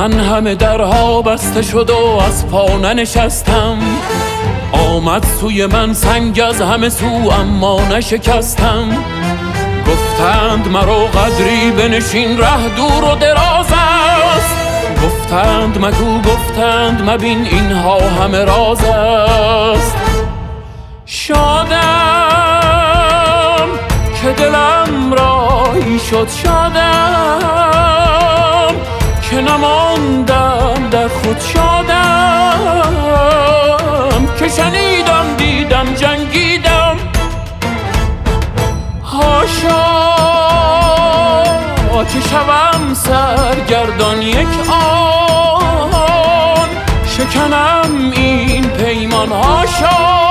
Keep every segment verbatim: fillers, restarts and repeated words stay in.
من همه درها بسته شد و از پا ننشستم. آمد سوی من سنگ از همه سو اما نشکستم. گفتند مرا قدری بنشین ره دور و دراز است. گفتند مگو گفتند مبین اینها همه راز است. شادم که دلم راهی شد، شادم که نماندم در خود، شادم که شنیدم دیدم جنگیدم. هاشا که شوم سرگردان یک آن، شکنم این پیمان. هاشا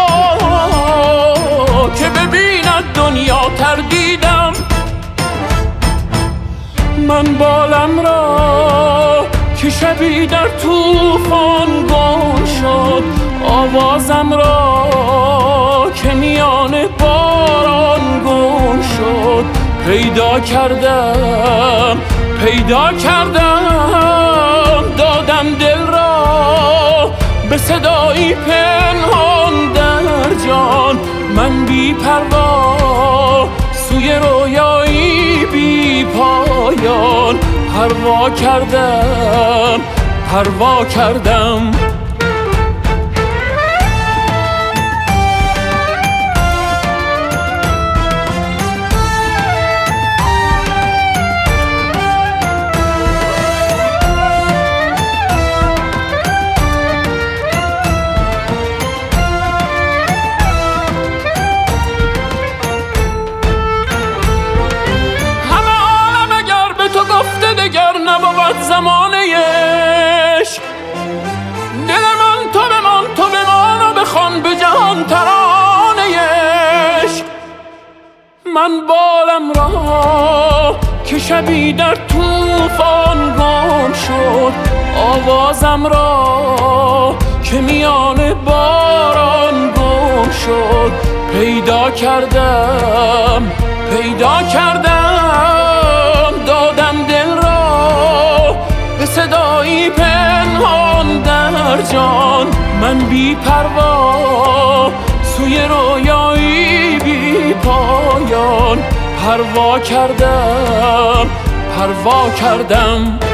که ببیند دنیا تردیدم. من بالم را که شبی در طوفان گم شد، آوازم را که میان باران گم شد. پیدا کردم پیدا کردم دادم دل را به صدایی پنهان در جان. من بی پروا سوی رویایی بی پایان پروا کردم پروا کردم. زمانه عشق دل من تو بمان تو بمان و بخوان به جهان ترانه عشق. من بالم را که شبی در طوفان گم شد، آوازم را که میان باران گم شد. پیدا کردم پیدا کردم دادم دل را به صدایی پنهان در جان. من بی پروا سوی رویایی بی پایان پروا کردم پروا کردم.